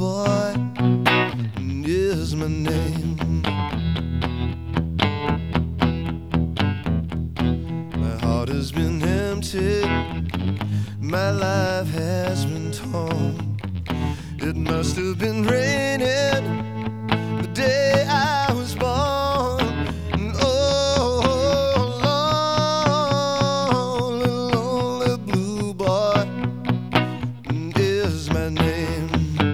boy is my name. My heart has been empty, my life has been torn. It must have been raining the day